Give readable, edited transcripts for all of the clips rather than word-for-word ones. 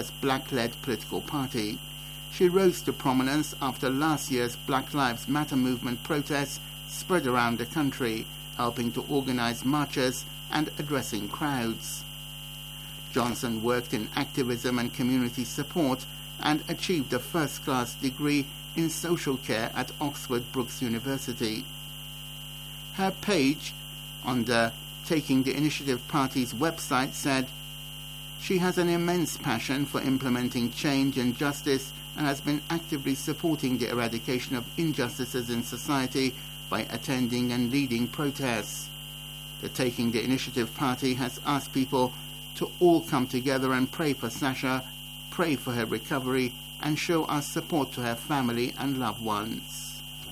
first black-led political party. She rose to prominence after last year's Black Lives Matter movement protests spread around the country, helping to organize marches and addressing crowds. Johnson worked in activism and community support and achieved a first-class degree in social care at Oxford Brookes University. Her page on the Taking the Initiative Party's website said, "She has an immense passion for implementing change and justice and has been actively supporting the eradication of injustices in society by attending and leading protests." The Taking the Initiative Party has asked people to all come together and pray for Sasha, pray for her recovery, and show our support to her family and loved ones.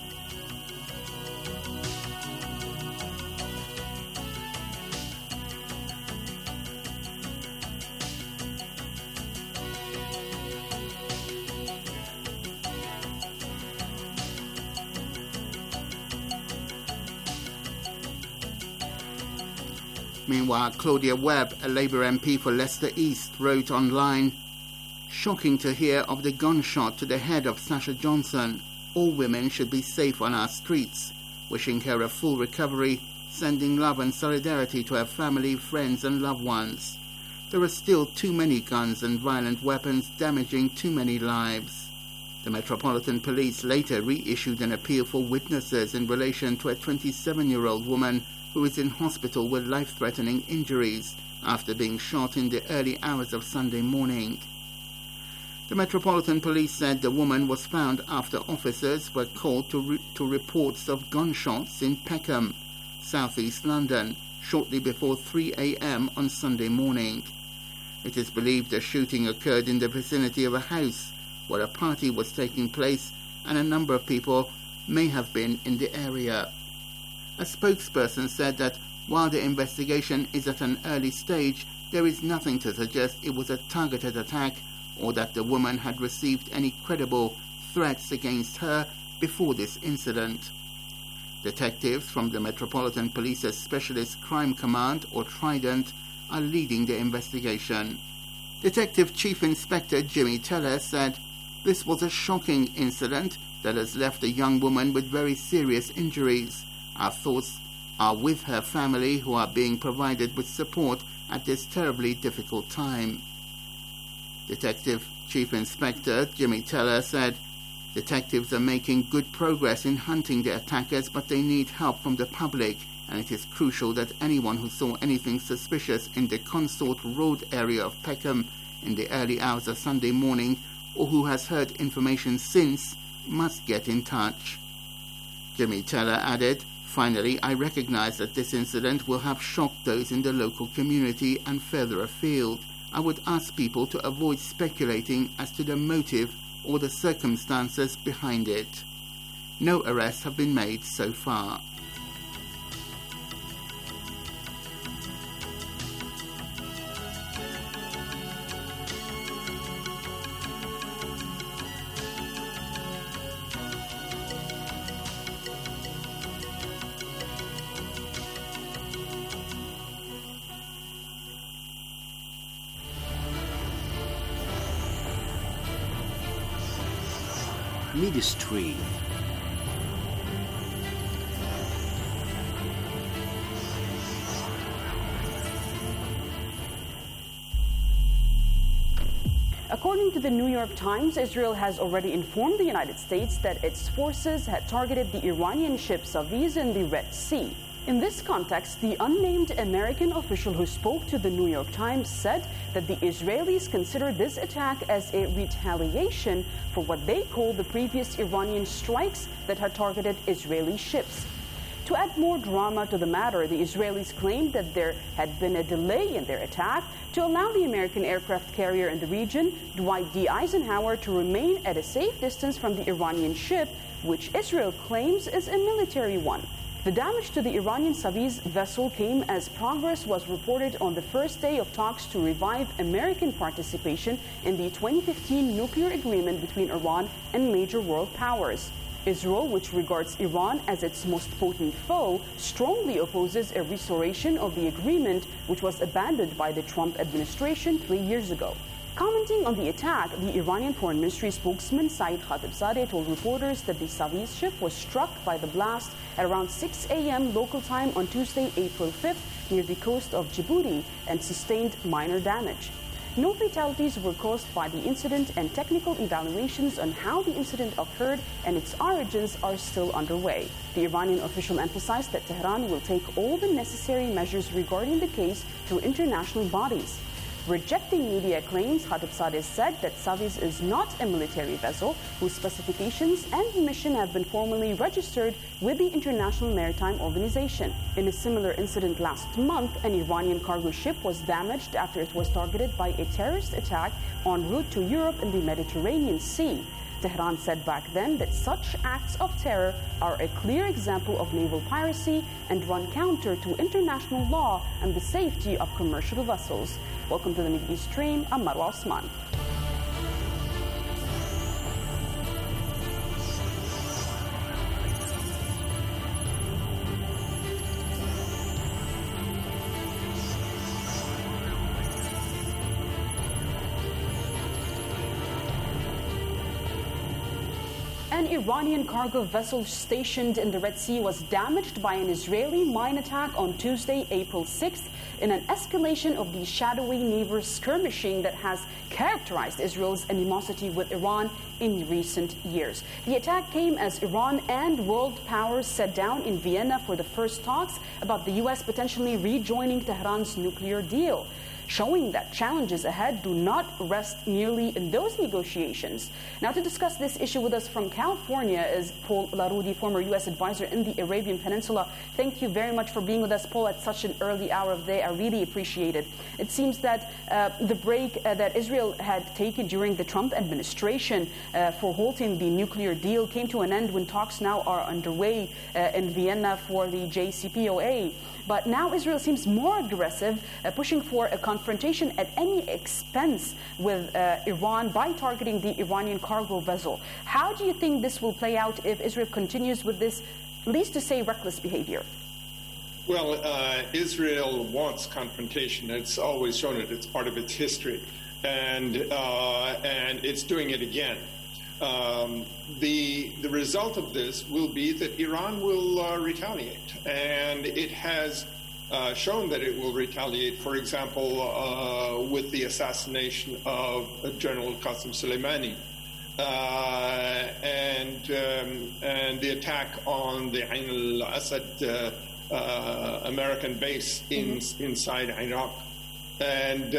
Meanwhile, Claudia Webb, a Labour MP for Leicester East, wrote online, "Shocking to hear of the gunshot to the head of Sasha Johnson. All women should be safe on our streets. Wishing her a full recovery, sending love and solidarity to her family, friends and loved ones. There are still too many guns and violent weapons damaging too many lives." The Metropolitan Police later reissued an appeal for witnesses in relation to a 27-year-old woman who is in hospital with life-threatening injuries after being shot in the early hours of Sunday morning. The Metropolitan Police said the woman was found after officers were called to reports of gunshots in Peckham, southeast London, shortly before 3 a.m. on Sunday morning. It is believed the shooting occurred in the vicinity of a house where a party was taking place and a number of people may have been in the area. A spokesperson said that while the investigation is at an early stage, there is nothing to suggest it was a targeted attack or that the woman had received any credible threats against her before this incident. Detectives from the Metropolitan Police's Specialist Crime Command, or Trident, are leading the investigation. Detective Chief Inspector Jimmy Teller said, "This was a shocking incident that has left a young woman with very serious injuries. Our thoughts are with her family, who are being provided with support at this terribly difficult time." Detective Chief Inspector Jimmy Teller said, "Detectives are making good progress in hunting the attackers, but they need help from the public, and it is crucial that anyone who saw anything suspicious in the Consort Road area of Peckham in the early hours of Sunday morning, or who has heard information since, must get in touch." Jimmy Teller added, "Finally, I recognize that this incident will have shocked those in the local community and further afield. I would ask people to avoid speculating as to the motive or the circumstances behind it. No arrests have been made so far." Ministry. According to the New York Times, Israel has already informed the United States that its forces had targeted the Iranian ship Saviz in the Red Sea. In this context, the unnamed American official who spoke to the New York Times said that the Israelis consider this attack as a retaliation for what they call the previous Iranian strikes that had targeted Israeli ships. To add more drama to the matter, the Israelis claimed that there had been a delay in their attack to allow the American aircraft carrier in the region, Dwight D. Eisenhower, to remain at a safe distance from the Iranian ship, which Israel claims is a military one. The damage to the Iranian Saviz vessel came as progress was reported on the first day of talks to revive American participation in the 2015 nuclear agreement between Iran and major world powers. Israel, which regards Iran as its most potent foe, strongly opposes a restoration of the agreement, which was abandoned by the Trump administration 3 years ago. Commenting on the attack, the Iranian Foreign Ministry spokesman Saeed Khatibzadeh told reporters that the Saviz ship was struck by the blast at around 6 a.m. local time on Tuesday, April 5th, near the coast of Djibouti and sustained minor damage. No fatalities were caused by the incident, and technical evaluations on how the incident occurred and its origins are still underway. The Iranian official emphasized that Tehran will take all the necessary measures regarding the case through international bodies. Rejecting media claims, Khatibzadeh said that Saviz is not a military vessel whose specifications and mission have been formally registered with the International Maritime Organization. In a similar incident last month, an Iranian cargo ship was damaged after it was targeted by a terrorist attack en route to Europe in the Mediterranean Sea. Tehran said back then that such acts of terror are a clear example of naval piracy and run counter to international law and the safety of commercial vessels. Welcome to the Middle East Stream. I'm Marwa Osman. An Iranian cargo vessel stationed in the Red Sea was damaged by an Israeli mine attack on Tuesday, April 6th, in an escalation of the shadowy neighbor skirmishing that has characterized Israel's animosity with Iran in recent years. The attack came as Iran and world powers sat down in Vienna for the first talks about the U.S. potentially rejoining Tehran's nuclear deal, showing that challenges ahead do not rest merely in those negotiations. Now, to discuss this issue with us from California is Paul Larudi, former U.S. advisor in the Arabian Peninsula. Thank you very much for being with us, Paul, at such an early hour of the day. I really appreciate it. It seems that the break that Israel had taken during the Trump administration for halting the nuclear deal came to an end when talks now are underway in Vienna for the JCPOA. But now Israel seems more aggressive, pushing for a confrontation at any expense with Iran by targeting the Iranian cargo vessel. How do you think this will play out if Israel continues with this, least to say, reckless behavior? Well, Israel wants confrontation. It's always shown it. It's part of its history. And it's doing it again. The result of this will be that Iran will retaliate, and it has shown that it will retaliate. For example, with the assassination of General Qasem Soleimani, and the attack on the Ain al-Assad American base inside Iraq, and.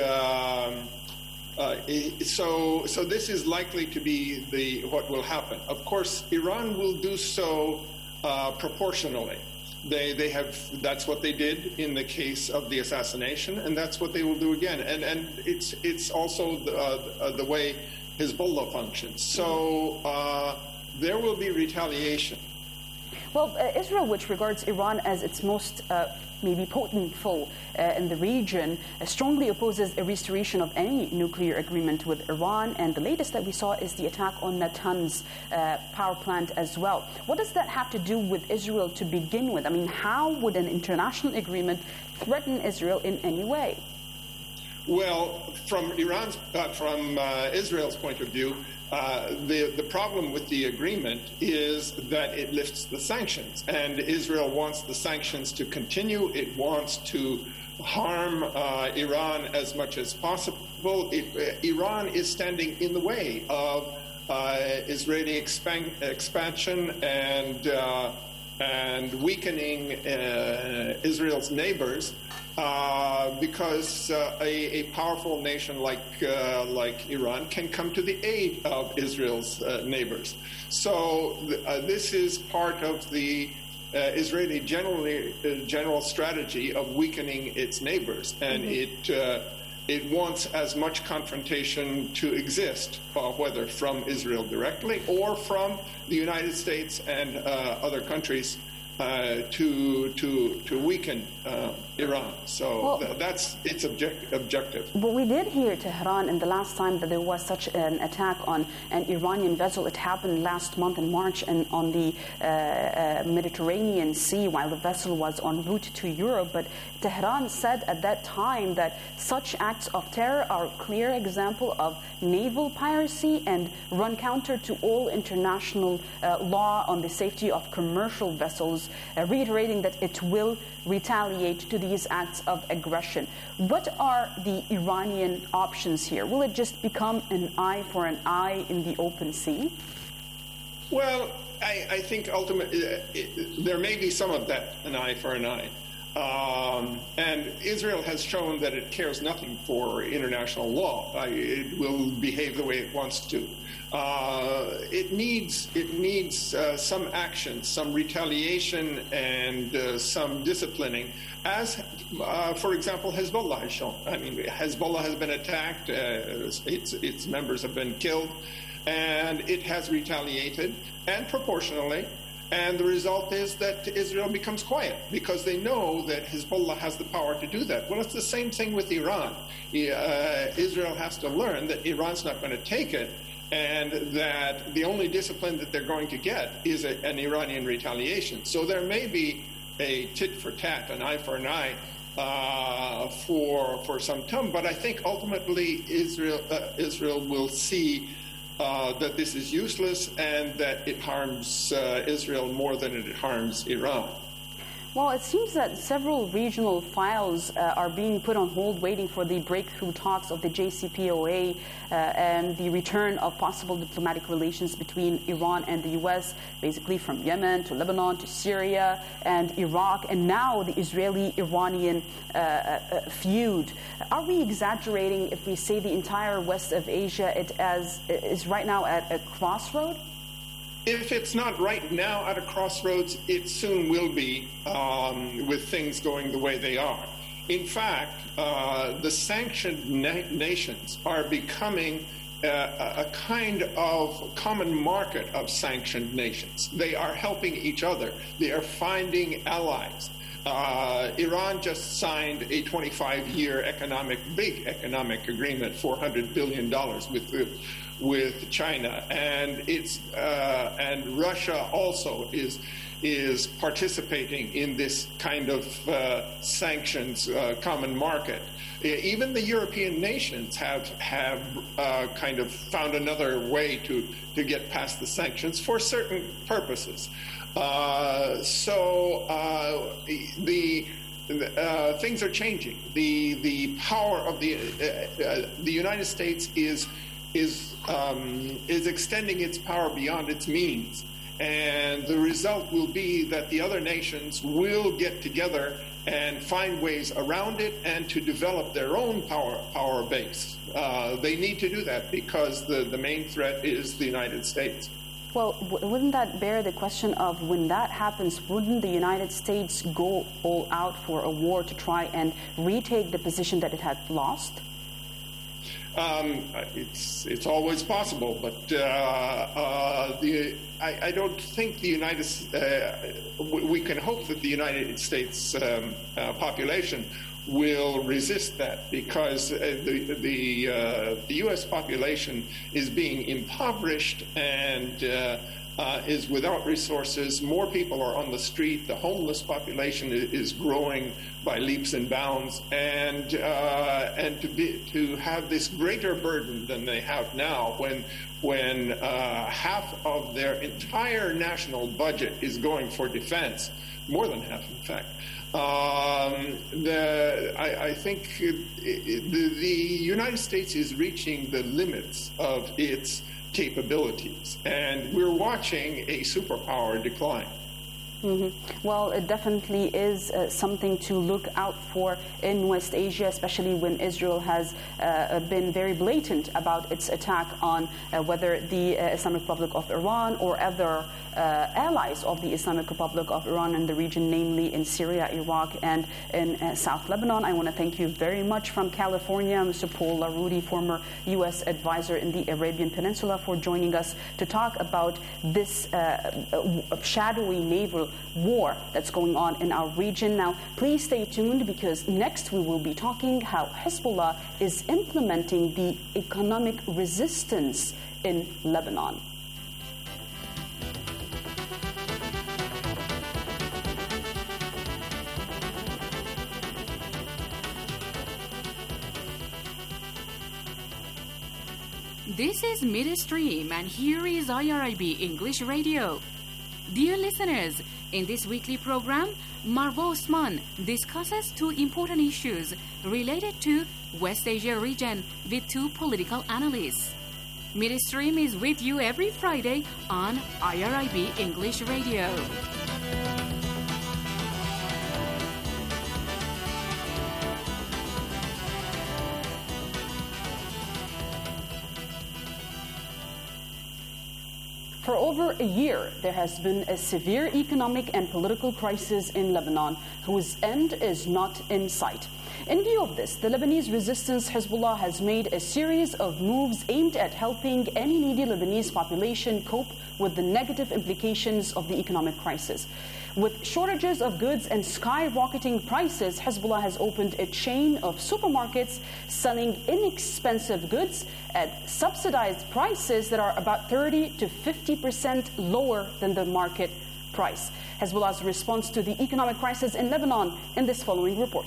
So this is likely to be what will happen. Of course, Iran will do so proportionally. That's what they did in the case of the assassination, and that's what they will do again. And it's also the way Hezbollah functions. So there will be retaliation. Well, Israel, which regards Iran as its most maybe potent foe in the region, strongly opposes a restoration of any nuclear agreement with Iran. And the latest that we saw is the attack on Natanz power plant as well. What does that have to do with Israel to begin with? I mean, how would an international agreement threaten Israel in any way? Well, from Israel's point of view, the problem with the agreement is that it lifts the sanctions, and Israel wants the sanctions to continue. It wants to harm Iran as much as possible. Iran is standing in the way of Israeli expansion and weakening Israel's neighbors. Because a powerful nation like Iran can come to the aid of Israel's neighbors. So this is part of the Israeli general strategy of weakening its neighbors, and it wants as much confrontation to exist, whether from Israel directly or from the United States and other countries to weaken Iran. So that's its objective. But we did hear Tehran, and the last time that there was such an attack on an Iranian vessel, it happened last month in March, and on the Mediterranean Sea while the vessel was en route to Europe. But Tehran said at that time that such acts of terror are a clear example of naval piracy and run counter to all international law on the safety of commercial vessels, reiterating that it will retaliate to these acts of aggression. What are the Iranian options here? Will it just become an eye for an eye in the open sea? Well, I think ultimately there may be some of that, an eye for an eye. And Israel has shown that it cares nothing for international law. It will behave the way it wants to. It needs some action, some retaliation, and some disciplining, as, for example, Hezbollah has shown. I mean, Hezbollah has been attacked, its members have been killed, and it has retaliated, and proportionally. And the result is that Israel becomes quiet because they know that Hezbollah has the power to do that. Well, it's the same thing with Iran. Israel has to learn that Iran's not going to take it, and that the only discipline that they're going to get is an Iranian retaliation. So there may be a tit for tat, an eye for an eye, for some time. But I think ultimately Israel will see that this is useless and that it harms Israel more than it harms Iran. Well, it seems that several regional files are being put on hold, waiting for the breakthrough talks of the JCPOA and the return of possible diplomatic relations between Iran and the U.S., basically from Yemen to Lebanon to Syria and Iraq, and now the Israeli-Iranian feud. Are we exaggerating if we say the entire west of Asia is right now at a crossroad? If it's not right now at a crossroads, it soon will be with things going the way they are. In fact, the sanctioned nations are becoming a kind of common market of sanctioned nations. They are helping each other. They are finding allies. Iran just signed a 25-year big economic agreement, $400 billion with China, and and Russia also is participating in this kind of sanctions common market. Even the European nations have kind of found another way to get past the sanctions for certain purposes. Things are changing. The power of the United States is extending its power beyond its means, and the result will be that the other nations will get together and find ways around it and to develop their own power base. They need to do that because the main threat is the United States. Well, wouldn't that bear the question of, when that happens, wouldn't the United States go all out for a war to try and retake the position that it had lost? It's always possible, but I don't think the we can hope that the United States population will resist that, because the U.S. population is being impoverished and is without resources. More people are on the street. The homeless population is growing by leaps and bounds, and to have this greater burden than they have now, when half of their entire national budget is going for defense, more than half, in fact. I think the United States is reaching the limits of its capabilities, and we're watching a superpower decline. Mm-hmm. Well, it definitely is something to look out for in West Asia, especially when Israel has been very blatant about its attack on whether the Islamic Republic of Iran or other allies of the Islamic Republic of Iran in the region, namely in Syria, Iraq, and in South Lebanon. I want to thank you very much from California, Mr. Paul LaRudy, former U.S. advisor in the Arabian Peninsula, for joining us to talk about this shadowy naval war that's going on in our region. Now, please stay tuned, because next we will be talking how Hezbollah is implementing the economic resistance in Lebanon. This is Midstream, and here is IRIB English Radio. Dear listeners, in this weekly program, Marwa Osman discusses two important issues related to West Asia region with two political analysts. Midstream is with you every Friday on IRIB English Radio. For over a year, there has been a severe economic and political crisis in Lebanon, whose end is not in sight. In view of this, the Lebanese resistance Hezbollah has made a series of moves aimed at helping any needy Lebanese population cope with the negative implications of the economic crisis. With shortages of goods and skyrocketing prices, Hezbollah has opened a chain of supermarkets selling inexpensive goods at subsidized prices that are about 30 to 50% lower than the market price. Hezbollah's response to the economic crisis in Lebanon in this following report.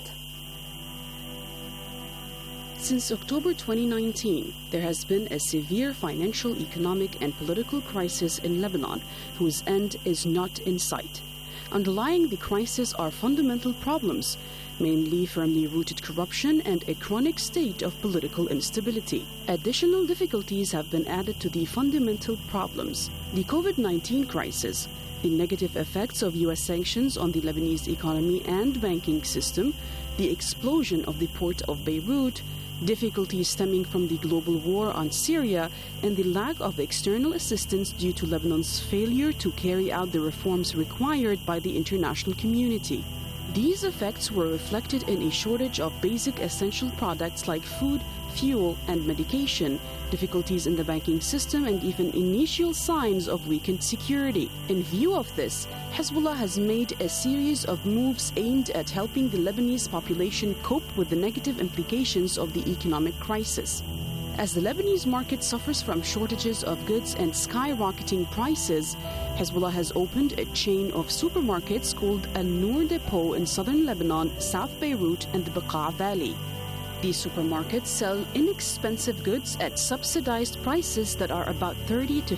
Since October 2019, there has been a severe financial, economic, and political crisis in Lebanon, whose end is not in sight. Underlying the crisis are fundamental problems, mainly firmly rooted corruption and a chronic state of political instability. Additional difficulties have been added to the fundamental problems. The COVID-19 crisis, the negative effects of U.S. sanctions on the Lebanese economy and banking system, the explosion of the port of Beirut, difficulties stemming from the global war on Syria, and the lack of external assistance due to Lebanon's failure to carry out the reforms required by the international community. These effects were reflected in a shortage of basic essential products like food, fuel, and medication, difficulties in the banking system, and even initial signs of weakened security. In view of this, Hezbollah has made a series of moves aimed at helping the Lebanese population cope with the negative implications of the economic crisis. As the Lebanese market suffers from shortages of goods and skyrocketing prices, Hezbollah has opened a chain of supermarkets called Al-Noor Depot in southern Lebanon, South Beirut, and the Bekaa Valley. These supermarkets sell inexpensive goods at subsidized prices that are about 30 to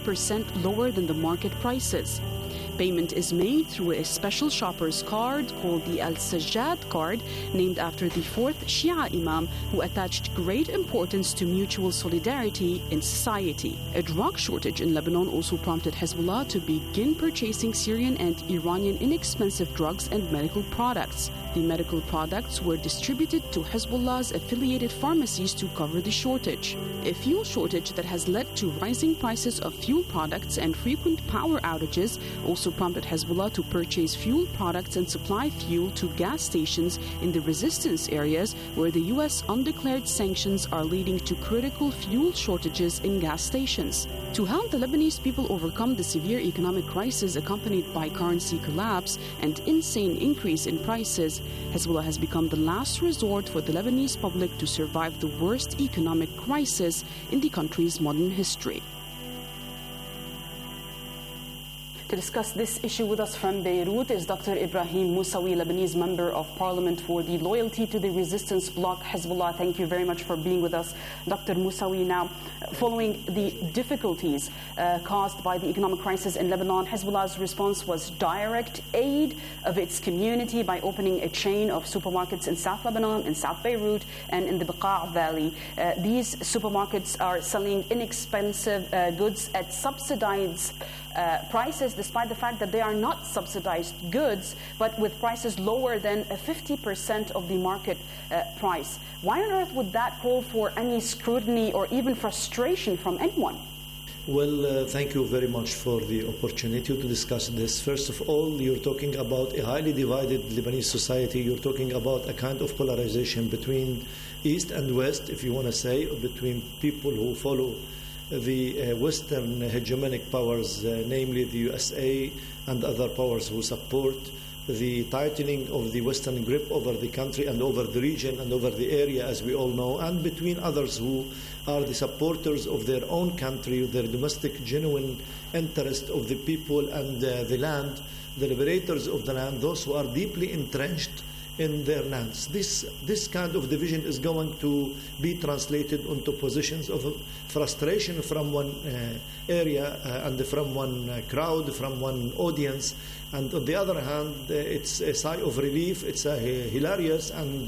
50% lower than the market prices. Payment is made through a special shopper's card called the Al-Sajjad card, named after the fourth Shia Imam, who attached great importance to mutual solidarity in society. A drug shortage in Lebanon also prompted Hezbollah to begin purchasing Syrian and Iranian inexpensive drugs and medical products. The medical products were distributed to Hezbollah's affiliated pharmacies to cover the shortage. A fuel shortage that has led to rising prices of fuel products and frequent power outages also prompted Hezbollah to purchase fuel products and supply fuel to gas stations in the resistance areas where the U.S. undeclared sanctions are leading to critical fuel shortages in gas stations. To help the Lebanese people overcome the severe economic crisis accompanied by currency collapse and insane increase in prices, Hezbollah has become the last resort for the Lebanese public to survive the worst economic crisis in the country's modern history. To discuss this issue with us from Beirut is Dr. Ibrahim Moussawi, Lebanese Member of Parliament for the Loyalty to the Resistance Bloc Hezbollah. Thank you very much for being with us, Dr. Moussawi. Now, following the difficulties caused by the economic crisis in Lebanon, Hezbollah's response was direct aid of its community by opening a chain of supermarkets in South Lebanon, in South Beirut, and in the Bekaa Valley. These supermarkets are selling inexpensive goods at subsidized prices, despite the fact that they are not subsidized goods, but with prices lower than 50% of the market price. Why on earth would that call for any scrutiny or even frustration from anyone? Well, thank you very much for the opportunity to discuss this. First of all, you're talking about a highly divided Lebanese society. You're talking about a kind of polarization between East and West, if you want to say, or between people who follow the Western hegemonic powers, namely the USA and other powers who support the tightening of the Western grip over the country and over the region and over the area, as we all know, and between others who are the supporters of their own country, their domestic genuine interest of the people and the land, the liberators of the land, those who are deeply entrenched in their lands. This kind of division is going to be translated into positions of frustration from one area and from one crowd, from one audience. And on the other hand, it's a sigh of relief, it's a hilarious and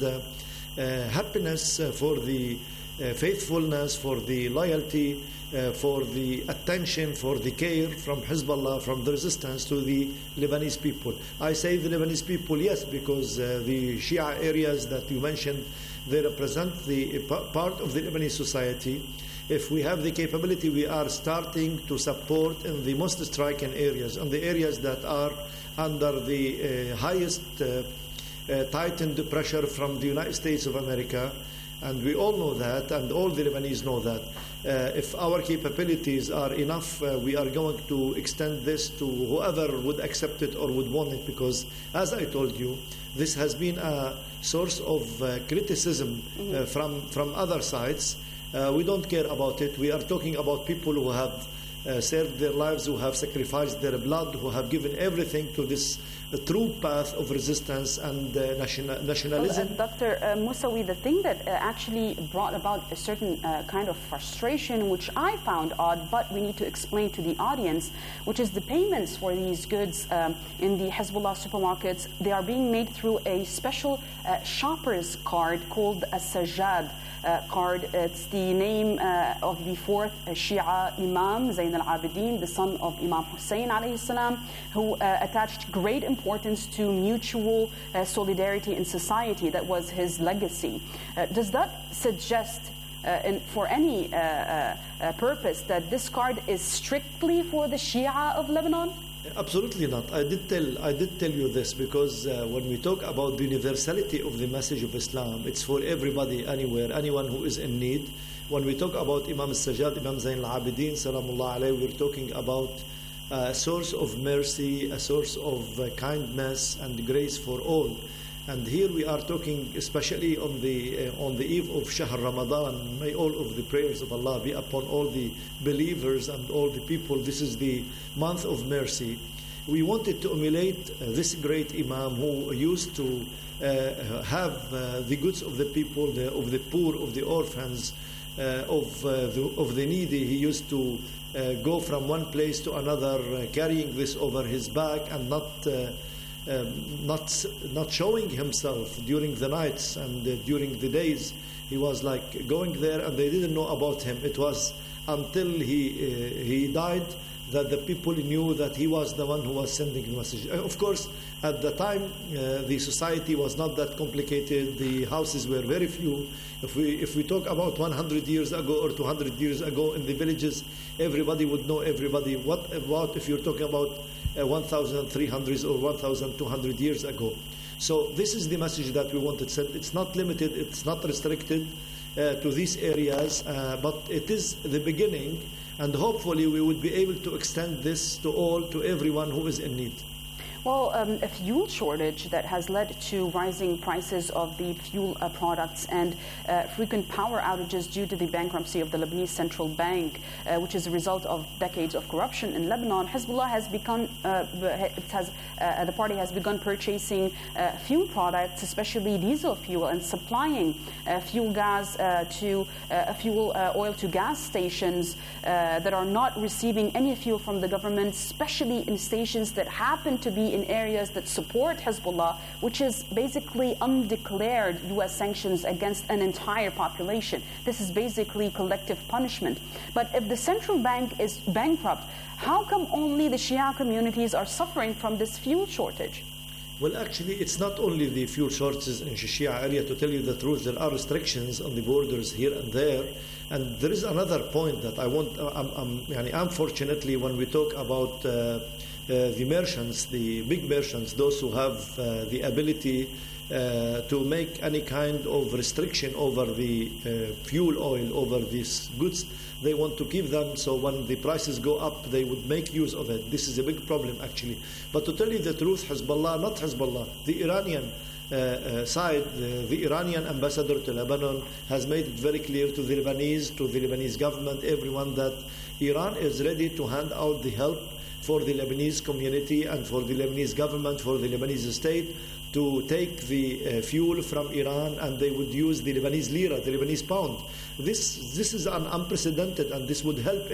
happiness for the faithfulness, for the loyalty, for the attention, for the care from Hezbollah, from the resistance to the Lebanese people. I say the Lebanese people, yes, because the Shia areas that you mentioned, they represent the part of the Lebanese society. If we have the capability, we are starting to support in the most striking areas, and the areas that are under the highest tightened pressure from the United States of America. And we all know that, and all the Lebanese know that. If our capabilities are enough, we are going to extend this to whoever would accept it or would want it, because, as I told you, this has been a source of criticism from other sides. We don't care about it. We are talking about people who have served their lives, who have sacrificed their blood, who have given everything to this true path of resistance and nationalism. Well, Dr. Moussaoui, the thing that actually brought about a certain kind of frustration, which I found odd, but we need to explain to the audience, which is the payments for these goods in the Hezbollah supermarkets. They are being made through a special shopper's card called a Sajjad card. It's the name of the fourth Shia Imam, Zayn al-Abidin, the son of Imam Hussein alayhi salam, who attached great importance to mutual solidarity in society. That was his legacy. Does that suggest for any purpose that this card is strictly for the Shia of Lebanon? Absolutely not. I did tell you this because when we talk about the universality of the message of Islam, it's for everybody, anywhere, anyone who is in need. When we talk about Imam al-Sajjad, Imam Zayn al-Abidin, salamullah alayhi, we're talking about a source of mercy, a source of kindness and grace for all. And here we are talking especially on the eve of Shahr Ramadan. May all of the prayers of Allah be upon all the believers and all the people. This is the month of mercy. We wanted to emulate this great Imam who used to have the goods of the people, of the poor, of the orphans, of the needy. He used to go from one place to another, carrying this over his back and not showing himself during the nights and during the days. He was like going there and they didn't know about him. It was until he died that the people knew that he was the one who was sending the message. Of course, at the time, the society was not that complicated. The houses were very few. If we talk about 100 years ago or 200 years ago in the villages, everybody would know everybody. What about if you're talking about 1,300 or 1,200 years ago? So this is the message that we wanted to send. It's not limited, it's not restricted to these areas, but it is the beginning, and hopefully we would be able to extend this to all, to everyone who is in need. Well, a fuel shortage that has led to rising prices of the fuel products and frequent power outages due to the bankruptcy of the Lebanese Central Bank, which is a result of decades of corruption in Lebanon. Hezbollah has begun, the party has begun purchasing fuel products, especially diesel fuel, and supplying fuel gas to fuel oil to gas stations that are not receiving any fuel from the government, especially in stations that happen to be in areas that support Hezbollah, which is basically undeclared U.S. sanctions against an entire population. This is basically collective punishment. But if the central bank is bankrupt, how come only the Shia communities are suffering from this fuel shortage? Well, actually, it's not only the fuel shortages in Shia area. To tell you the truth, there are restrictions on the borders here and there. And there is another point that I want, unfortunately, when we talk about the merchants, the big merchants, those who have the ability to make any kind of restriction over the fuel oil, over these goods, they want to keep them, so when the prices go up, they would make use of it. This is a big problem, actually. But to tell you the truth, Hezbollah, not Hezbollah, the Iranian side, the Iranian ambassador to Lebanon has made it very clear to the Lebanese government, everyone, that Iran is ready to hand out the help for the Lebanese community and for the Lebanese government, for the Lebanese state, to take the fuel from Iran, and they would use the Lebanese lira, the Lebanese pound. This is unprecedented, and this would help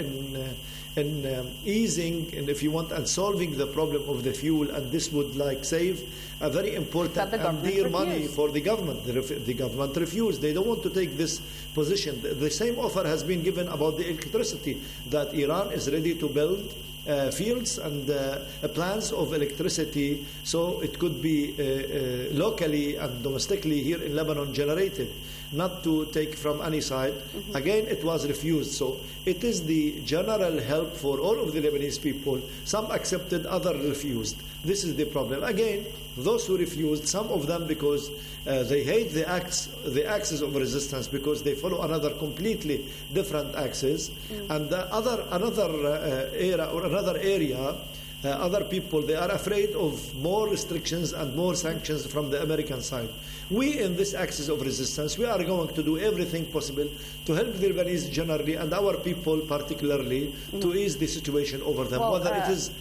in easing, and if you want, and solving the problem of the fuel, and this would save a very important and dear money for the government. The government refused. They don't want to take this position. The same offer has been given about the electricity, that Iran is ready to build fields and plants of electricity, so it could be locally and domestically here in Lebanon generated, not to take from any side. Mm-hmm. Again, it was refused. So it is the general help for all of the Lebanese people. Some accepted, others refused. This is the problem. Again, those who refused, some of them because they hate the axis of resistance, because they follow another completely different axis, and another era or another area. Other people, they are afraid of more restrictions and more sanctions from the American side. We, in this axis of resistance, we are going to do everything possible to help the Lebanese generally and our people particularly to ease the situation over them, whether it is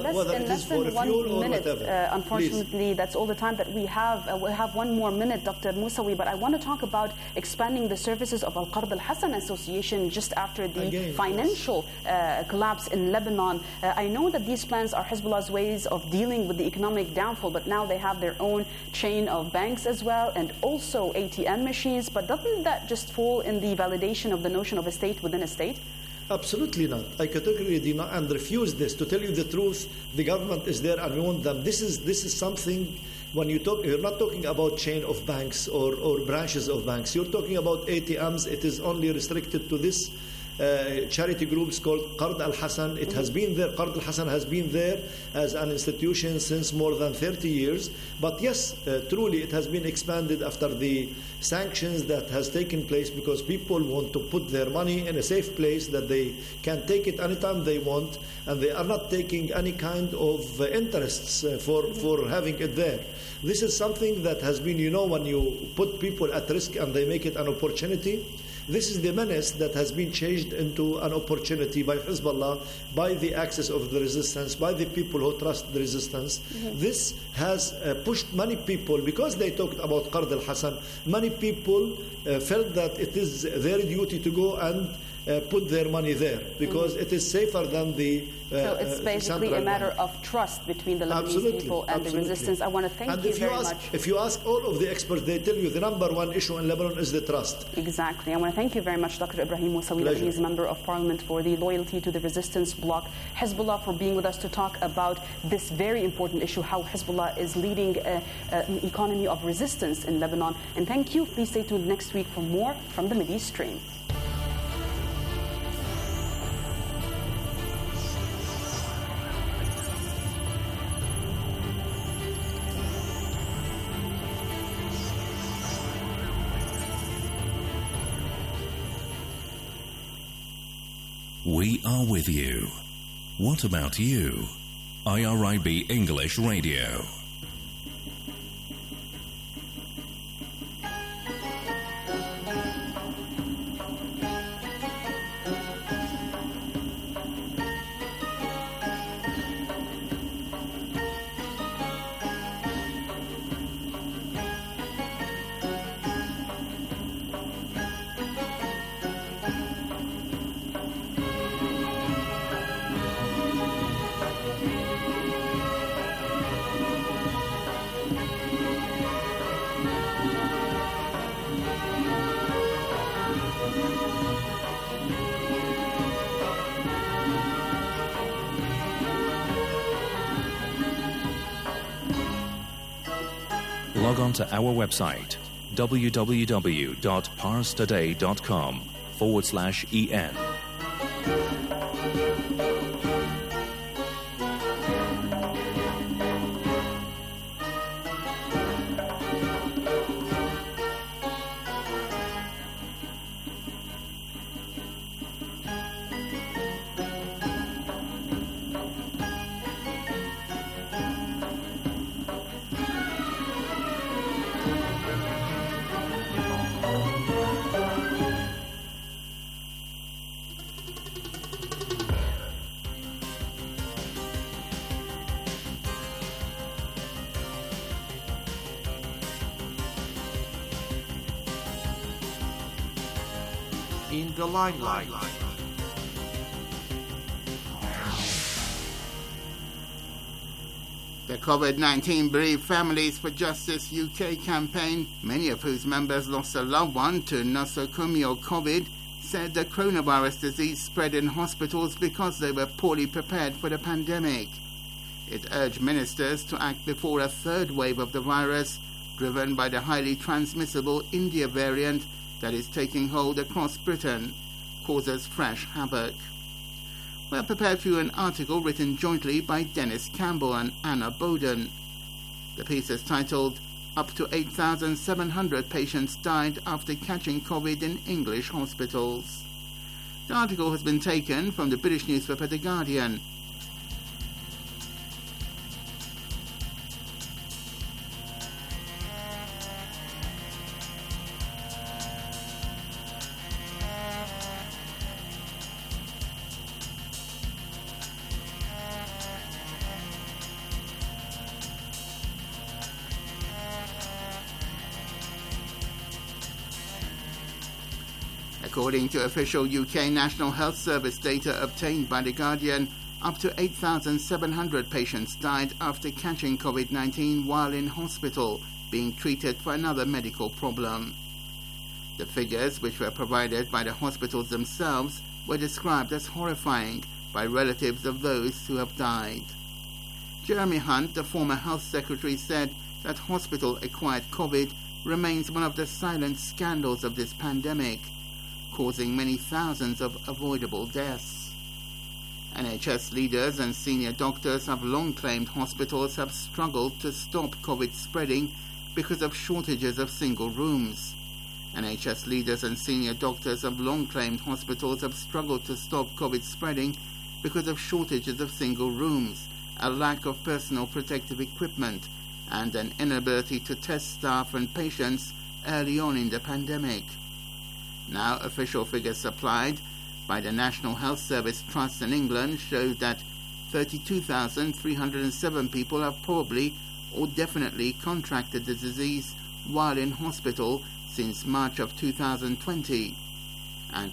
for fuel or whatever. Unfortunately, please. That's all the time that we have. We have one more minute, Dr. Moussaoui, but I want to talk about expanding the services of Al-Qard Al-Hassan Association just after the financial collapse in Lebanon. I know that these plans are Hezbollah's ways of dealing with the economic downfall, but now they have their own chain of banks as well, and also ATM machines. But doesn't that just fall in the validation of the notion of a state within a state? Absolutely not. I categorically deny and refuse this. To tell you the truth, the government is there and we want them. This is something. When you're not talking about chain of banks or branches of banks. You're talking about ATMs. It is only restricted to this charity groups called Qard Al-Hassan. It has been there. Qard Al-Hassan has been there as an institution since more than 30 years. But yes, truly it has been expanded after the sanctions that has taken place, because people want to put their money in a safe place that they can take it anytime they want, and they are not taking any kind of interests for having it there. This is something that has been, when you put people at risk and they make it an opportunity, this is the menace that has been changed into an opportunity by Hezbollah, by the axis of the resistance, by the people who trust the resistance. Mm-hmm. This has pushed many people, because they talked about Qard Al-Hassan, many people felt that it is their duty to go and put their money there, because it is safer than the so it's basically a matter of trust between the Lebanese people and the resistance. I want to thank you very much. If you ask all of the experts, they tell you the number one issue in Lebanon is the trust. Exactly. I want to thank you very much, Dr. Ibrahim Moussaoui, Lebanese Member of Parliament for the Loyalty to the Resistance Bloc, Hezbollah, for being with us to talk about this very important issue, how Hezbollah is leading an economy of resistance in Lebanon. And thank you. Please stay tuned next week for more from the Mideast Stream. We are with you. What about you? IRIB English Radio. Log on to our website, www.parstoday.com/en. in the limelight. The COVID-19 Bereaved Families for Justice UK campaign, many of whose members lost a loved one to nosocomial COVID, said the coronavirus disease spread in hospitals because they were poorly prepared for the pandemic. It urged ministers to act before a third wave of the virus, driven by the highly transmissible India variant that is taking hold across Britain, causes fresh havoc. We're prepared for you an article written jointly by Dennis Campbell and Anna Bowden. The piece is titled, "Up to 8,700 patients died after catching COVID in English hospitals." The article has been taken from the British newspaper The Guardian. According to official UK National Health Service data obtained by The Guardian, up to 8,700 patients died after catching COVID-19 while in hospital, being treated for another medical problem. The figures, which were provided by the hospitals themselves, were described as horrifying by relatives of those who have died. Jeremy Hunt, the former Health Secretary, said that hospital-acquired COVID remains one of the silent scandals of this pandemic, causing many thousands of avoidable deaths. NHS leaders and senior doctors have long claimed hospitals have struggled to stop COVID spreading because of shortages of single rooms. NHS leaders and senior doctors have long claimed hospitals have struggled to stop COVID spreading because of shortages of single rooms, a lack of personal protective equipment, and an inability to test staff and patients early on in the pandemic. Now, official figures supplied by the National Health Service Trust in England show that 32,307 people have probably or definitely contracted the disease while in hospital since March of 2020, and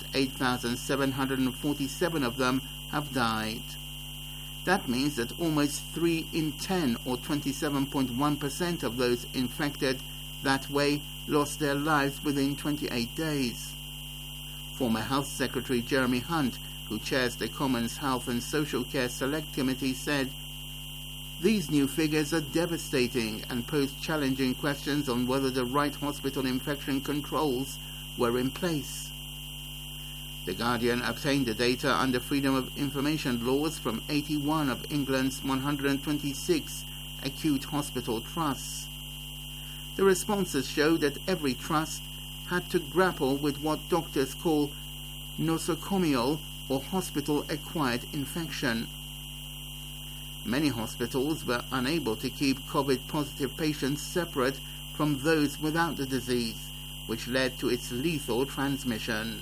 8,747 of them have died. That means that almost 3 in 10, or 27.1% of those infected that way, lost their lives within 28 days. Former Health Secretary Jeremy Hunt, who chairs the Commons Health and Social Care Select Committee, said, "These new figures are devastating and pose challenging questions on whether the right hospital infection controls were in place." The Guardian obtained the data under Freedom of Information laws from 81 of England's 126 acute hospital trusts. The responses show that every trust had to grapple with what doctors call nosocomial or hospital-acquired infection. Many hospitals were unable to keep COVID-positive patients separate from those without the disease, which led to its lethal transmission.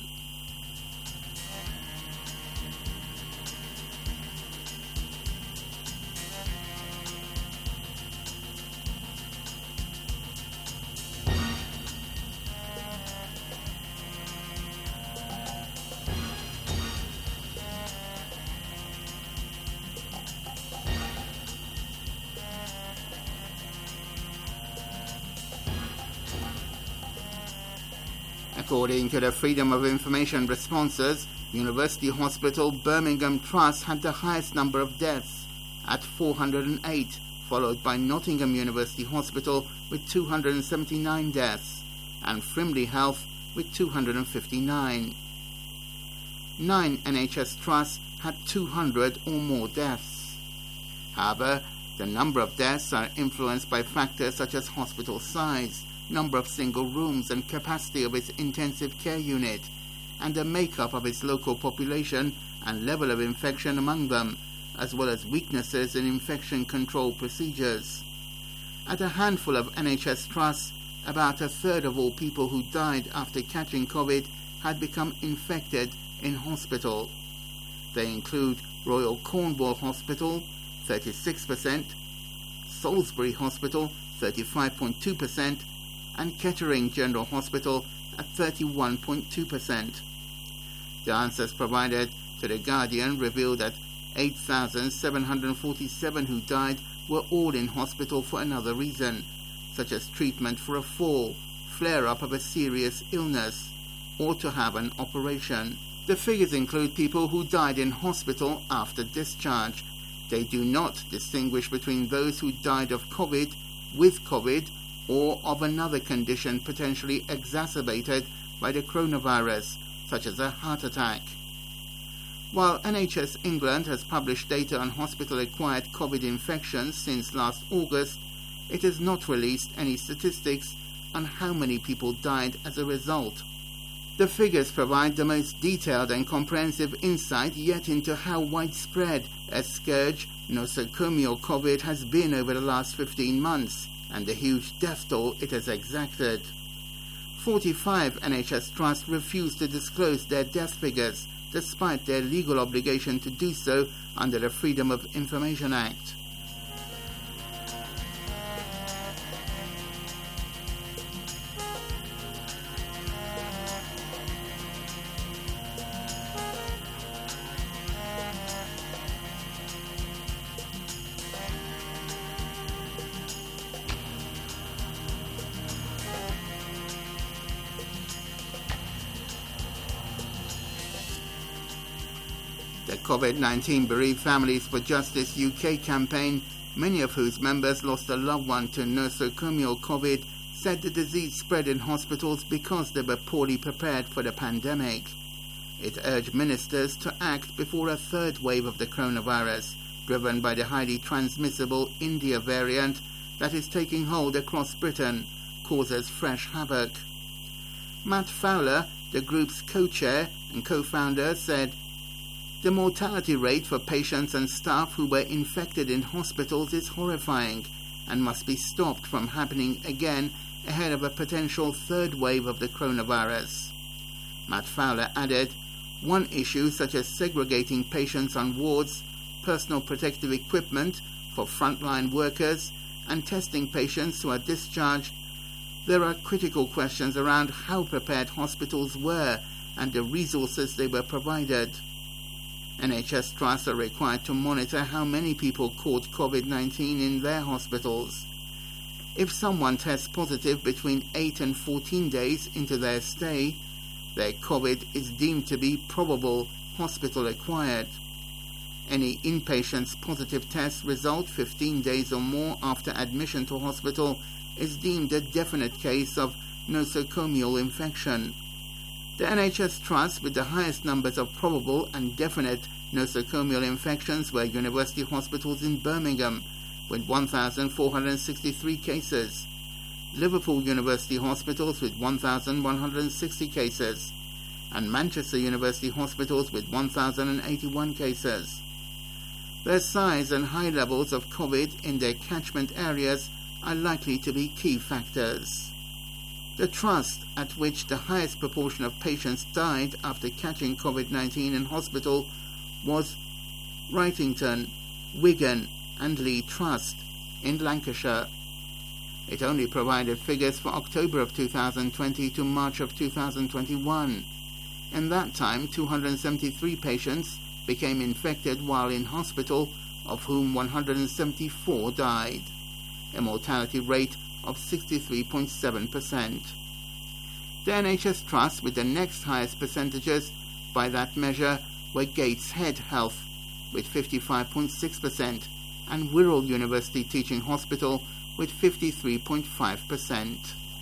According to the Freedom of Information responses, University Hospital Birmingham Trust had the highest number of deaths at 408, followed by Nottingham University Hospital with 279 deaths, and Frimley Health with 259. 9 NHS trusts had 200 or more deaths. However, the number of deaths are influenced by factors such as hospital size, number of single rooms and capacity of its intensive care unit, and the makeup of its local population and level of infection among them, as well as weaknesses in infection control procedures. At a handful of NHS trusts, about a third of all people who died after catching COVID had become infected in hospital. They include Royal Cornwall Hospital, 36%, Salisbury Hospital, 35.2%, and Kettering General Hospital at 31.2%. The answers provided to The Guardian revealed that 8,747 who died were all in hospital for another reason, such as treatment for a fall, flare-up of a serious illness, or to have an operation. The figures include people who died in hospital after discharge. They do not distinguish between those who died of COVID, with COVID, or of another condition potentially exacerbated by the coronavirus, such as a heart attack. While NHS England has published data on hospital-acquired COVID infections since last August, it has not released any statistics on how many people died as a result. The figures provide the most detailed and comprehensive insight yet into how widespread a scourge nosocomial COVID has been over the last 15 months and the huge death toll it has exacted. 45 NHS trusts refused to disclose their death figures despite their legal obligation to do so under the Freedom of Information Act. The COVID-19 Bereaved Families for Justice UK campaign, many of whose members lost a loved one to nosocomial COVID, said the disease spread in hospitals because they were poorly prepared for the pandemic. It urged ministers to act before a third wave of the coronavirus, driven by the highly transmissible India variant that is taking hold across Britain, causes fresh havoc. Matt Fowler, the group's co-chair and co-founder, said, "The mortality rate for patients and staff who were infected in hospitals is horrifying and must be stopped from happening again ahead of a potential third wave of the coronavirus." Matt Fowler added, "One issue such as segregating patients on wards, personal protective equipment for frontline workers, and testing patients who are discharged, there are critical questions around how prepared hospitals were and the resources they were provided. NHS trusts are required to monitor how many people caught COVID-19 in their hospitals. If someone tests positive between 8 and 14 days into their stay, their COVID is deemed to be probable hospital-acquired. Any inpatient's positive test result 15 days or more after admission to hospital is deemed a definite case of nosocomial infection. The NHS trusts with the highest numbers of probable and definite nosocomial infections were university hospitals in Birmingham, with 1,463 cases, Liverpool University Hospitals with 1,160 cases, and Manchester University Hospitals with 1,081 cases. Their size and high levels of COVID in their catchment areas are likely to be key factors. The trust at which the highest proportion of patients died after catching COVID-19 in hospital was Wrightington, Wigan and Lee Trust in Lancashire. It only provided figures for October of 2020 to March of 2021. In that time, 273 patients became infected while in hospital, of whom 174 died, a mortality rate of 63.7%. The NHS trusts with the next highest percentages by that measure were Gateshead Health with 55.6% and Wirral University Teaching Hospital with 53.5%.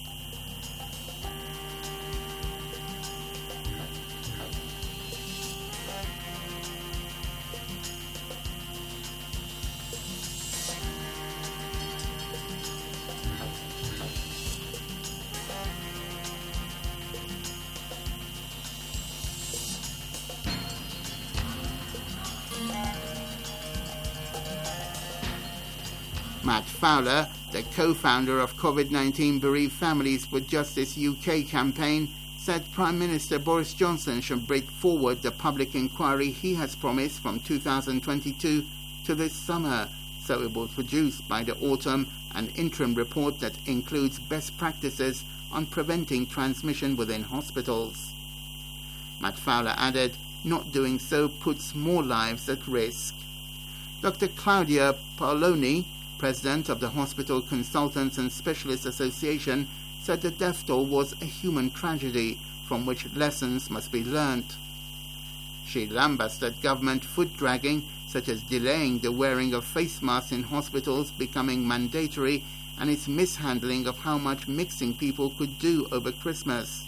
Matt Fowler, the co-founder of COVID-19 Bereaved Families for Justice UK campaign, said Prime Minister Boris Johnson should bring forward the public inquiry he has promised from 2022 to this summer, so it will produce by the autumn an interim report that includes best practices on preventing transmission within hospitals. Matt Fowler added, not doing so puts more lives at risk. Dr. Claudia Paoloni, president of the Hospital Consultants and Specialists Association, said the death toll was a human tragedy from which lessons must be learnt. She lambasted government foot-dragging, such as delaying the wearing of face masks in hospitals becoming mandatory and its mishandling of how much mixing people could do over Christmas.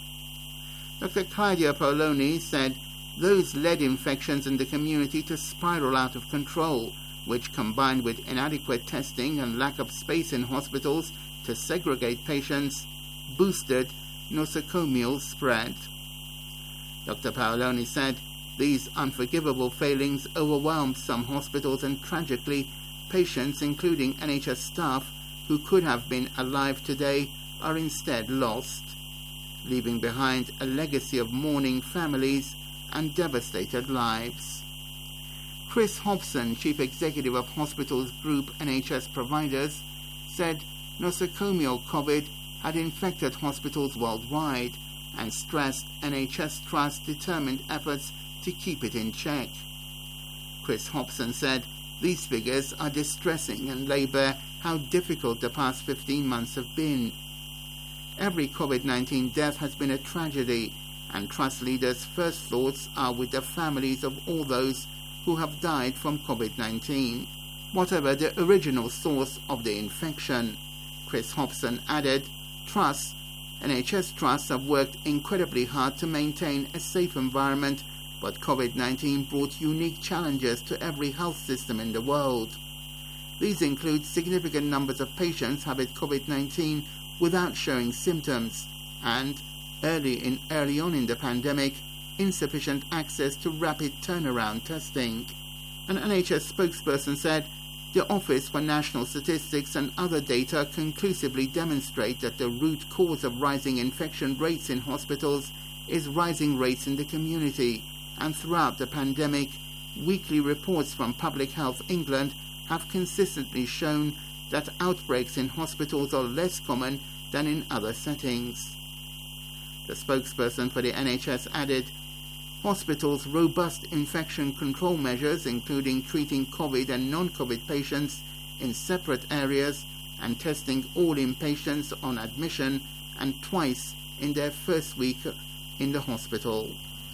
Dr. Claudia Paoloni said those led infections in the community to spiral out of control, which combined with inadequate testing and lack of space in hospitals to segregate patients, boosted nosocomial spread. Dr. Paoloni said these unforgivable failings overwhelmed some hospitals and tragically, patients, including NHS staff, who could have been alive today are instead lost, leaving behind a legacy of mourning families and devastated lives. Chris Hobson, Chief Executive of Hospitals Group NHS Providers, said nosocomial COVID had infected hospitals worldwide and stressed NHS Trust's determined efforts to keep it in check. Chris Hobson said these figures are distressing and lay bare how difficult the past 15 months have been. Every COVID-19 death has been a tragedy, and Trust leaders' first thoughts are with the families of all those who have died from COVID-19, whatever the original source of the infection. Chris Hobson added, NHS trusts have worked incredibly hard to maintain a safe environment, but COVID-19 brought unique challenges to every health system in the world. These include significant numbers of patients having COVID-19 without showing symptoms, and, early on in the pandemic, insufficient access to rapid turnaround testing. An NHS spokesperson said, the Office for National Statistics and other data conclusively demonstrate that the root cause of rising infection rates in hospitals is rising rates in the community, and throughout the pandemic, weekly reports from Public Health England have consistently shown that outbreaks in hospitals are less common than in other settings. The spokesperson for the NHS added, hospitals' robust infection control measures, including treating COVID and non-COVID patients in separate areas and testing all inpatients on admission and twice in their first week in the hospital.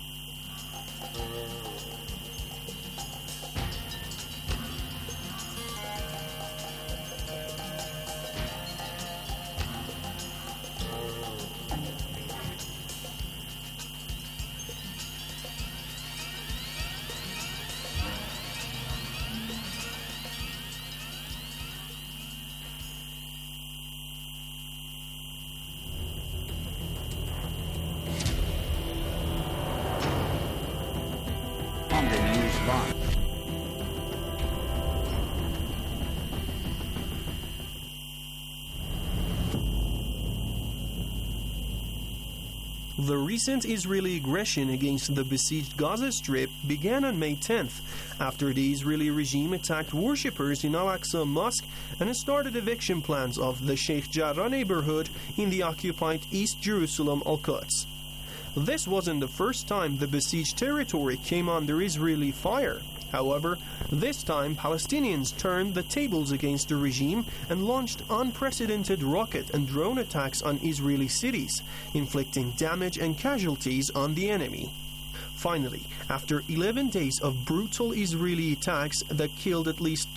The recent Israeli aggression against the besieged Gaza Strip began on May 10th, after the Israeli regime attacked worshippers in Al-Aqsa Mosque and started eviction plans of the Sheikh Jarrah neighborhood in the occupied East Jerusalem Al-Quds. This wasn't the first time the besieged territory came under Israeli fire. However, this time Palestinians turned the tables against the regime and launched unprecedented rocket and drone attacks on Israeli cities, inflicting damage and casualties on the enemy. Finally, after 11 days of brutal Israeli attacks that killed at least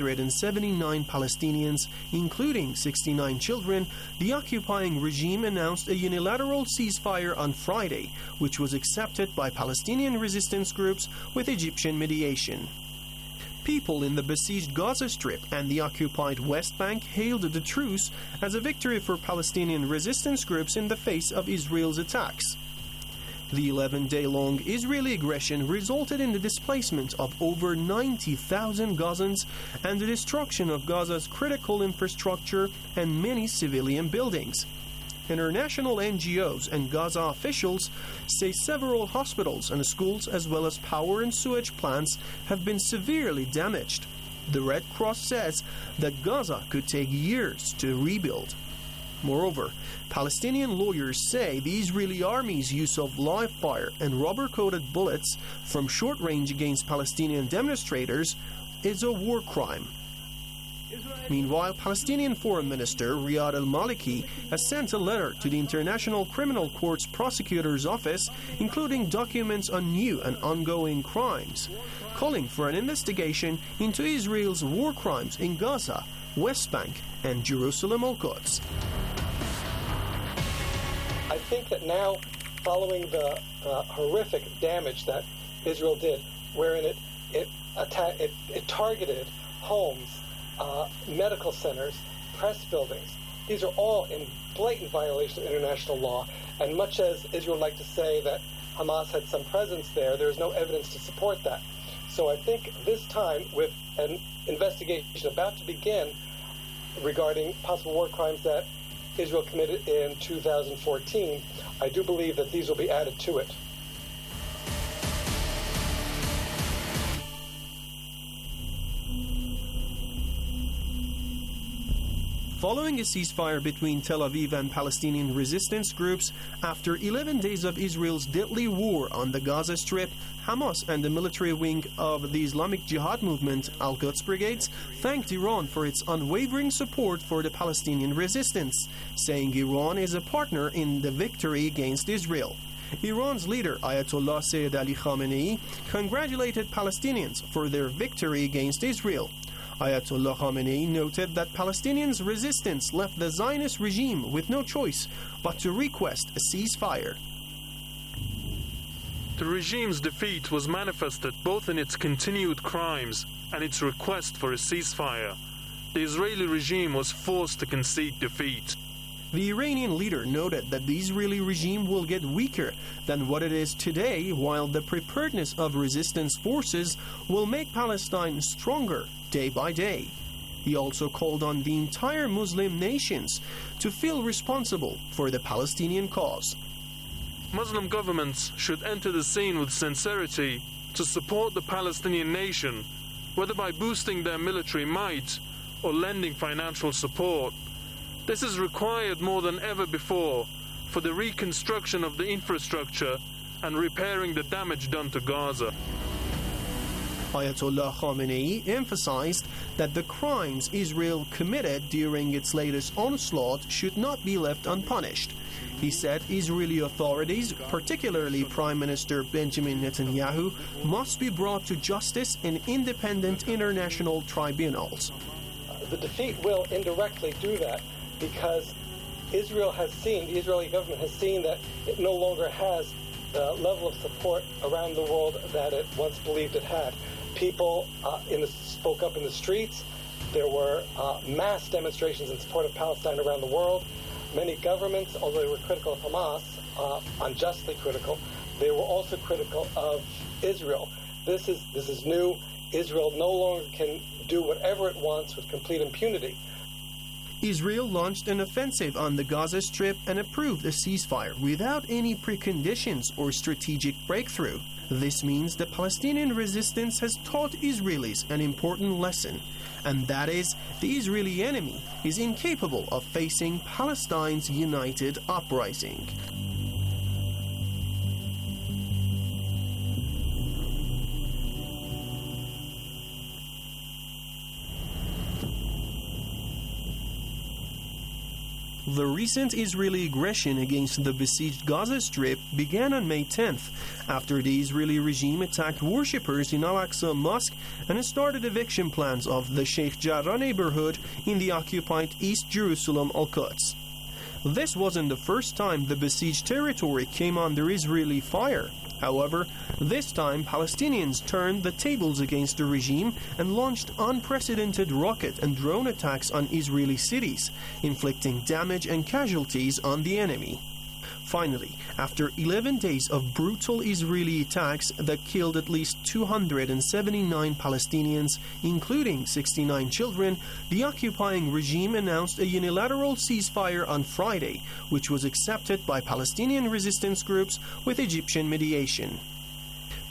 279 Palestinians, including 69 children, the occupying regime announced a unilateral ceasefire on Friday, which was accepted by Palestinian resistance groups with Egyptian mediation. People in the besieged Gaza Strip and the occupied West Bank hailed the truce as a victory for Palestinian resistance groups in the face of Israel's attacks. The 11-day-long Israeli aggression resulted in the displacement of over 90,000 Gazans and the destruction of Gaza's critical infrastructure and many civilian buildings. International NGOs and Gaza officials say several hospitals and schools, as well as power and sewage plants, have been severely damaged. The Red Cross says that Gaza could take years to rebuild. Moreover, Palestinian lawyers say the Israeli army's use of live fire and rubber-coated bullets from short range against Palestinian demonstrators is a war crime. Meanwhile, Palestinian Foreign Minister Riyad al-Maliki has sent a letter to the International Criminal Court's prosecutor's office, including documents on new and ongoing crimes, calling for an investigation into Israel's war crimes in Gaza, West Bank, and Jerusalem Al-Quds. I think that now, following the horrific damage that Israel did, wherein it targeted homes, medical centers, press buildings. These are all in blatant violation of international law. And much as Israel would like to say that Hamas had some presence there, there is no evidence to support that. So I think this time, with an investigation about to begin regarding possible war crimes that Israel committed in 2014, I do believe that these will be added to it. Following a ceasefire between Tel Aviv and Palestinian resistance groups, after 11 days of Israel's deadly war on the Gaza Strip, Hamas and the military wing of the Islamic Jihad movement, Al-Quds Brigades, thanked Iran for its unwavering support for the Palestinian resistance, saying Iran is a partner in the victory against Israel. Iran's leader, Ayatollah Sayyid Ali Khamenei, congratulated Palestinians for their victory against Israel. Ayatollah Khamenei noted that Palestinians' resistance left the Zionist regime with no choice but to request a ceasefire. The regime's defeat was manifested both in its continued crimes and its request for a ceasefire. The Israeli regime was forced to concede defeat. The Iranian leader noted that the Israeli regime will get weaker than what it is today, while the preparedness of resistance forces will make Palestine stronger day by day. He also called on the entire Muslim nations to feel responsible for the Palestinian cause. Muslim governments should enter the scene with sincerity to support the Palestinian nation, whether by boosting their military might or lending financial support. This is required more than ever before for the reconstruction of the infrastructure and repairing the damage done to Gaza. Ayatollah Khamenei emphasized that the crimes Israel committed during its latest onslaught should not be left unpunished. He said Israeli authorities, particularly Prime Minister Benjamin Netanyahu, must be brought to justice in independent international tribunals. The defeat will indirectly do that because the Israeli government has seen that it no longer has the level of support around the world that it once believed it had. People spoke up in the streets. There were mass demonstrations in support of Palestine around the world. Many governments, although they were critical of Hamas, unjustly critical, they were also critical of Israel. This is new. Israel no longer can do whatever it wants with complete impunity. Israel launched an offensive on the Gaza Strip and approved a ceasefire without any preconditions or strategic breakthrough. This means the Palestinian resistance has taught Israelis an important lesson, and that is the Israeli enemy is incapable of facing Palestine's united uprising. The recent Israeli aggression against the besieged Gaza Strip began on May 10th, after the Israeli regime attacked worshippers in Al-Aqsa Mosque and started eviction plans of the Sheikh Jarrah neighborhood in the occupied East Jerusalem Al-Quds. This wasn't the first time the besieged territory came under Israeli fire. However, this time Palestinians turned the tables against the regime and launched unprecedented rocket and drone attacks on Israeli cities, inflicting damage and casualties on the enemy. Finally, after 11 days of brutal Israeli attacks that killed at least 279 Palestinians, including 69 children, the occupying regime announced a unilateral ceasefire on Friday, which was accepted by Palestinian resistance groups with Egyptian mediation.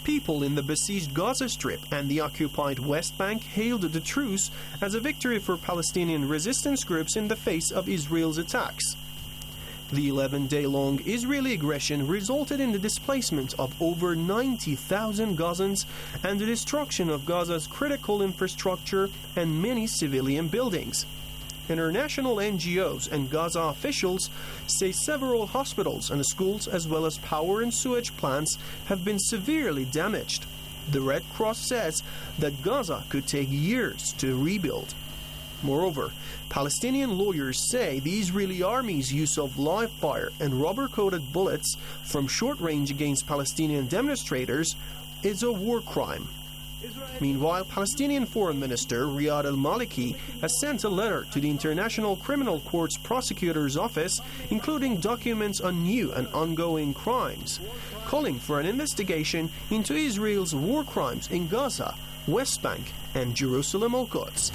People in the besieged Gaza Strip and the occupied West Bank hailed the truce as a victory for Palestinian resistance groups in the face of Israel's attacks. The 11-day-long Israeli aggression resulted in the displacement of over 90,000 Gazans and the destruction of Gaza's critical infrastructure and many civilian buildings. International NGOs and Gaza officials say several hospitals and schools, as well as power and sewage plants, have been severely damaged. The Red Cross says that Gaza could take years to rebuild. Moreover, Palestinian lawyers say the Israeli army's use of live fire and rubber-coated bullets from short range against Palestinian demonstrators is a war crime. Meanwhile, Palestinian Foreign Minister Riyad al-Maliki has sent a letter to the International Criminal Court's prosecutor's office, including documents on new and ongoing crimes, calling for an investigation into Israel's war crimes in Gaza, West Bank, and Jerusalem al-Quds.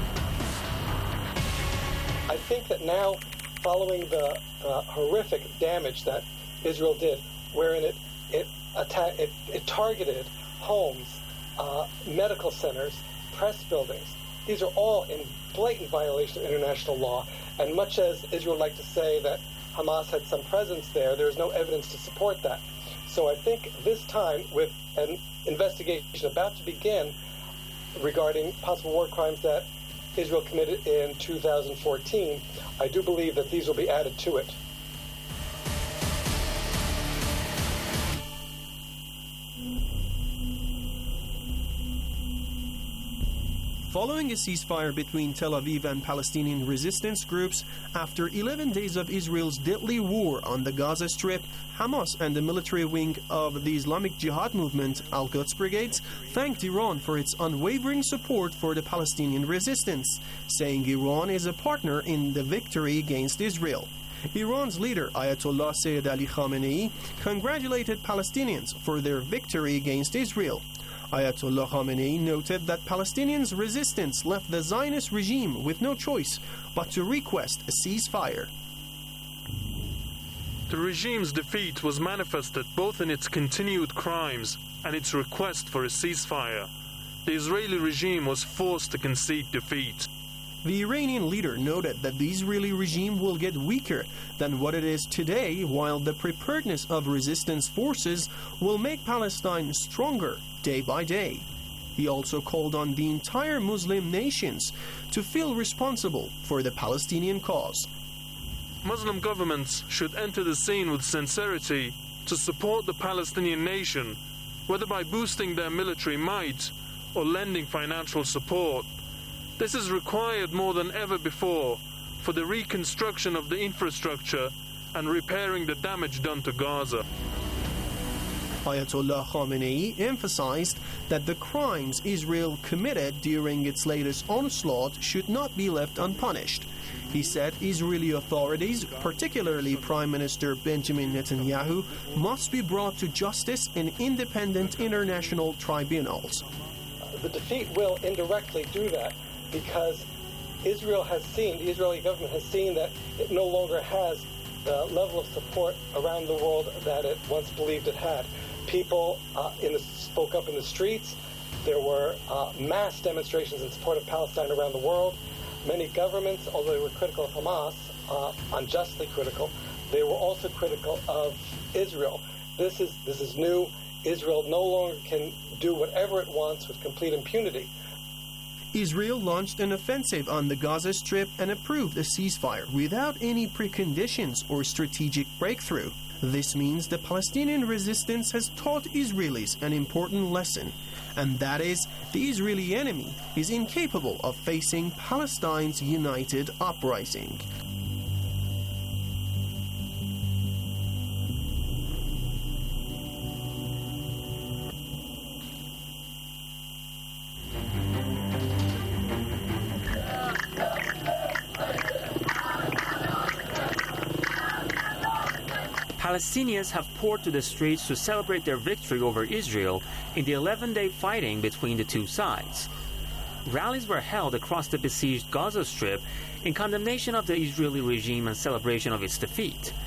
I think that now, following the horrific damage that Israel did, wherein it targeted homes, medical centers, press buildings. These are all in blatant violation of international law. And much as Israel would like to say that Hamas had some presence there, there is no evidence to support that. So I think this time, with an investigation about to begin regarding possible war crimes that Israel committed in 2014, I do believe that these will be added to it. Following a ceasefire between Tel Aviv and Palestinian resistance groups, after 11 days of Israel's deadly war on the Gaza Strip, Hamas and the military wing of the Islamic Jihad movement, Al-Quds Brigades, thanked Iran for its unwavering support for the Palestinian resistance, saying Iran is a partner in the victory against Israel. Iran's leader, Ayatollah Sayyid Ali Khamenei, congratulated Palestinians for their victory against Israel. Ayatollah Khamenei noted that Palestinians' resistance left the Zionist regime with no choice but to request a ceasefire. The regime's defeat was manifested both in its continued crimes and its request for a ceasefire. The Israeli regime was forced to concede defeat. The Iranian leader noted that the Israeli regime will get weaker than what it is today, while the preparedness of resistance forces will make Palestine stronger day by day. He also called on the entire Muslim nations to feel responsible for the Palestinian cause. Muslim governments should enter the scene with sincerity to support the Palestinian nation, whether by boosting their military might or lending financial support. This is required more than ever before for the reconstruction of the infrastructure and repairing the damage done to Gaza. Ayatollah Khamenei emphasized that the crimes Israel committed during its latest onslaught should not be left unpunished. He said Israeli authorities, particularly Prime Minister Benjamin Netanyahu, must be brought to justice in independent international tribunals. The defeat will indirectly do that because the Israeli government has seen that it no longer has the level of support around the world that it once believed it had. People spoke up in the streets. There were mass demonstrations in support of Palestine around the world. Many governments, although they were critical of Hamas, unjustly critical, they were also critical of Israel. This is new. Israel no longer can do whatever it wants with complete impunity. Israel launched an offensive on the Gaza Strip and approved a ceasefire without any preconditions or strategic breakthrough. This means the Palestinian resistance has taught Israelis an important lesson, and that is the Israeli enemy is incapable of facing Palestine's united uprising. Palestinians have poured to the streets to celebrate their victory over Israel in the 11-day fighting between the two sides. Rallies were held across the besieged Gaza Strip in condemnation of the Israeli regime and celebration of its defeat.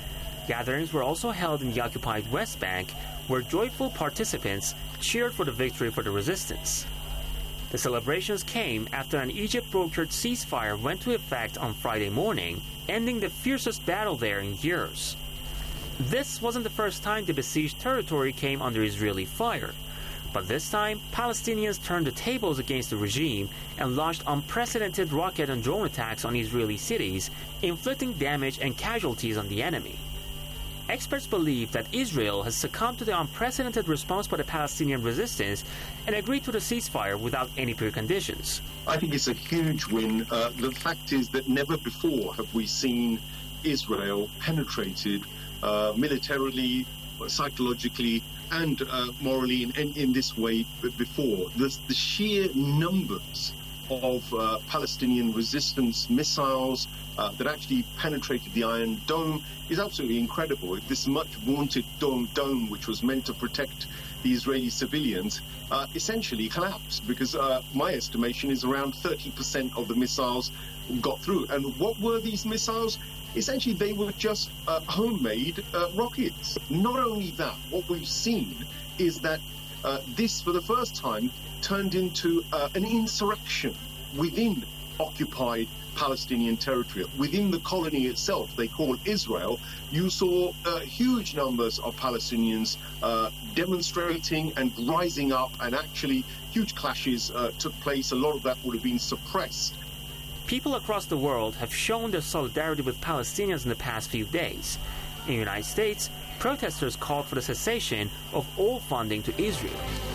Gatherings were also held in the occupied West Bank, where joyful participants cheered for the victory for the resistance. The celebrations came after an Egypt-brokered ceasefire went into effect on Friday morning, ending the fiercest battle there in years. This wasn't the first time the besieged territory came under Israeli fire, but this time Palestinians turned the tables against the regime and launched unprecedented rocket and drone attacks on Israeli cities, inflicting damage and casualties on the enemy. Experts believe that Israel has succumbed to the unprecedented response by the Palestinian resistance and agreed to the ceasefire without any preconditions. I think it's a huge win. The fact is that never before have we seen Israel penetrated militarily, psychologically, and morally in this way before. The sheer numbers of Palestinian resistance missiles that actually penetrated the Iron Dome is absolutely incredible. This much vaunted dome, which was meant to protect the Israeli civilians, essentially collapsed because my estimation is around 30% of the missiles got through. And what were these missiles? Essentially, they were just homemade rockets. Not only that, what we've seen is that this, for the first time, turned into an insurrection within occupied Palestinian territory. Within the colony itself, they call Israel, you saw huge numbers of Palestinians demonstrating and rising up, and actually huge clashes took place. A lot of that would have been suppressed. People across the world have shown their solidarity with Palestinians in the past few days. In the United States, protesters called for the cessation of all funding to Israel.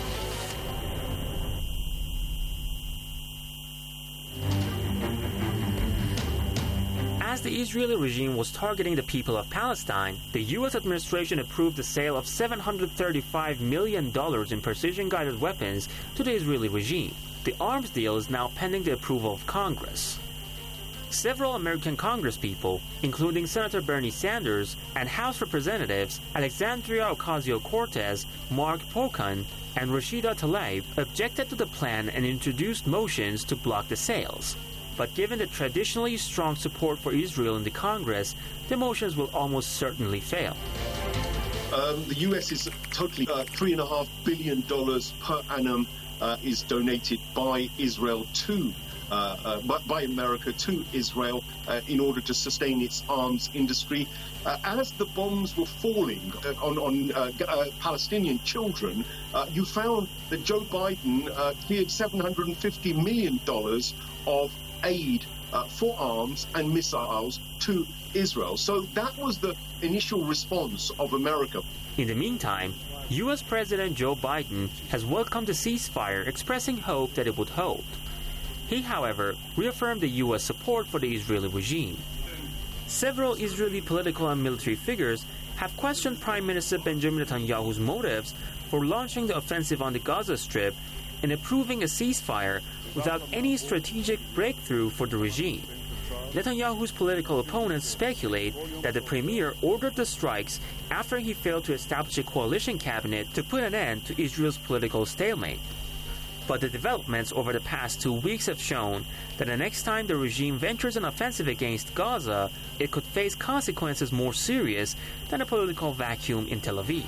As the Israeli regime was targeting the people of Palestine, the U.S. administration approved the sale of $735 million in precision-guided weapons to the Israeli regime. The arms deal is now pending the approval of Congress. Several American congresspeople, including Senator Bernie Sanders and House Representatives Alexandria Ocasio-Cortez, Mark Pocan, and Rashida Tlaib, objected to the plan and introduced motions to block the sales. But given the traditionally strong support for Israel in the Congress, the motions will almost certainly fail. The U.S. is totally $3.5 billion per annum is donated by Israel to by America to Israel in order to sustain its arms industry. As the bombs were falling on Palestinian children, you found that Joe Biden cleared $750 million of aid for arms and missiles to Israel. So that was the initial response of America. In the meantime, U.S. President Joe Biden has welcomed the ceasefire, expressing hope that it would hold. He, however, reaffirmed the U.S. support for the Israeli regime. Several Israeli political and military figures have questioned Prime Minister Benjamin Netanyahu's motives for launching the offensive on the Gaza Strip and approving a ceasefire without any strategic breakthrough for the regime. Netanyahu's political opponents speculate that the premier ordered the strikes after he failed to establish a coalition cabinet to put an end to Israel's political stalemate. But the developments over the past 2 weeks have shown that the next time the regime ventures an offensive against Gaza, it could face consequences more serious than a political vacuum in Tel Aviv.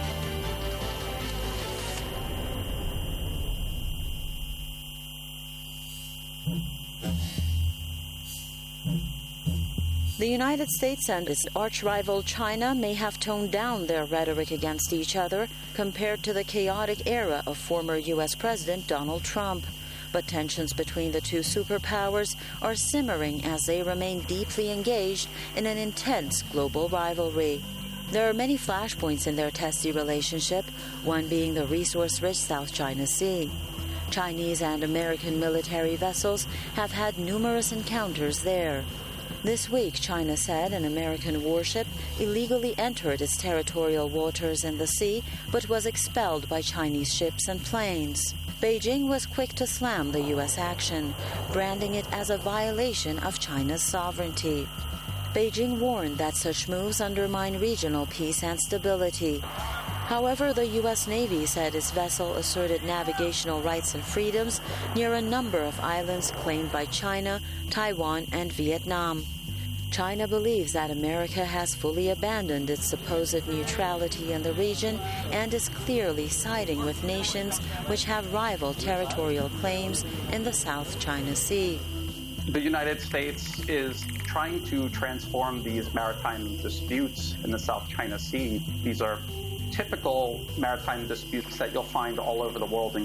The United States and its arch-rival China may have toned down their rhetoric against each other compared to the chaotic era of former U.S. President Donald Trump. But tensions between the two superpowers are simmering as they remain deeply engaged in an intense global rivalry. There are many flashpoints in their testy relationship, one being the resource-rich South China Sea. Chinese and American military vessels have had numerous encounters there. This week, China said an American warship illegally entered its territorial waters in the sea, but was expelled by Chinese ships and planes. Beijing was quick to slam the U.S. action, branding it as a violation of China's sovereignty. Beijing warned that such moves undermine regional peace and stability. However, the U.S. Navy said its vessel asserted navigational rights and freedoms near a number of islands claimed by China, Taiwan, and Vietnam. China believes that America has fully abandoned its supposed neutrality in the region and is clearly siding with nations which have rival territorial claims in the South China Sea. The United States is trying to transform these maritime disputes in the South China Sea. These are typical maritime disputes that you'll find all over the world,